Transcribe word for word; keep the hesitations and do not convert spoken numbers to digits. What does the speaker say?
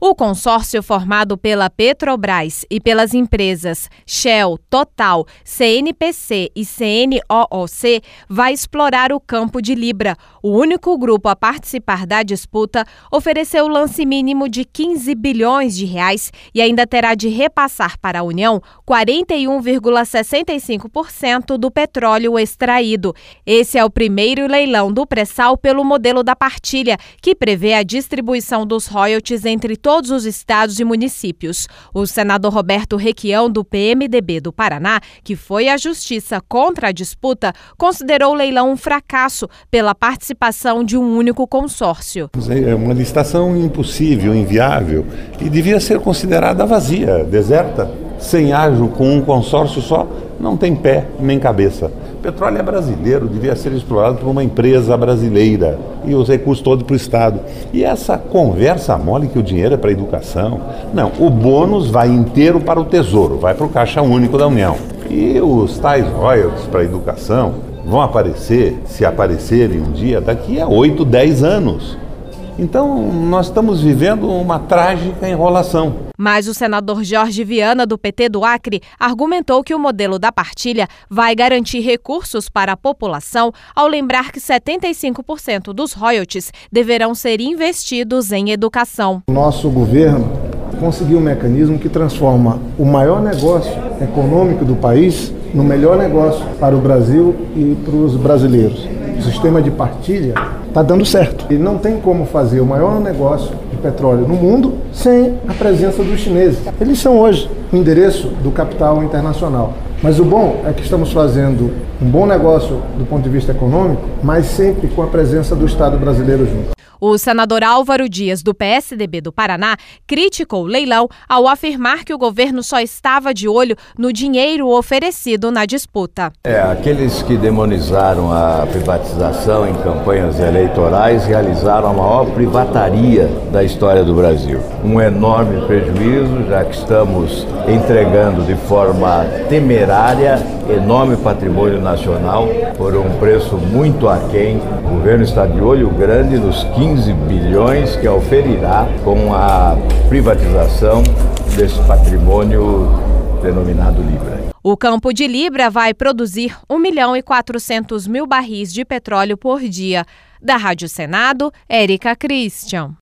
O consórcio formado pela Petrobras e pelas empresas Shell, Total, C N P C e C N O O C vai explorar o campo de Libra. O único grupo a participar da disputa ofereceu o lance mínimo de quinze bilhões de reais e ainda terá de repassar para a União quarenta e um vírgula sessenta e cinco por cento do petróleo extraído. Esse é o primeiro leilão do pré-sal pelo modelo da partilha, que prevê a distribuição dos royalties entre todos os estados e municípios. O senador Roberto Requião, do P M D B do Paraná, que foi à justiça contra a disputa, considerou o leilão um fracasso pela participação de um único consórcio. É uma licitação impossível, inviável, e devia ser considerada vazia, deserta. Sem ágio, com um consórcio só, não tem pé nem cabeça. O petróleo é brasileiro, devia ser explorado por uma empresa brasileira e os recursos todos para o Estado. E essa conversa mole que o dinheiro é para a educação, não, o bônus vai inteiro para o Tesouro, vai para o Caixa Único da União. E os tais royalties para a educação vão aparecer, se aparecerem um dia, daqui a oito, dez anos. Então, nós estamos vivendo uma trágica enrolação. Mas o senador Jorge Viana, do P T do Acre, argumentou que o modelo da partilha vai garantir recursos para a população, ao lembrar que setenta e cinco por cento dos royalties deverão ser investidos em educação. Nosso governo conseguiu um mecanismo que transforma o maior negócio econômico do país no melhor negócio para o Brasil e para os brasileiros. O sistema de partilha está dando certo. E não tem como fazer o maior negócio de petróleo no mundo sem a presença dos chineses. Eles são hoje o endereço do capital internacional. Mas o bom é que estamos fazendo um bom negócio do ponto de vista econômico, mas sempre com a presença do Estado brasileiro junto. O senador Álvaro Dias, do P S D B do Paraná, criticou o leilão ao afirmar que o governo só estava de olho no dinheiro oferecido na disputa. É, aqueles que demonizaram a privatização em campanhas eleitorais realizaram a maior privataria da história do Brasil. Um enorme prejuízo, já que estamos entregando de forma temerária enorme patrimônio nacional por um preço muito aquém. O governo está de olho grande nos quinze bilhões que oferirá com a privatização desse patrimônio denominado Libra. O campo de Libra vai produzir um milhão e quatrocentos mil barris de petróleo por dia. Da Rádio Senado, Érica Christian.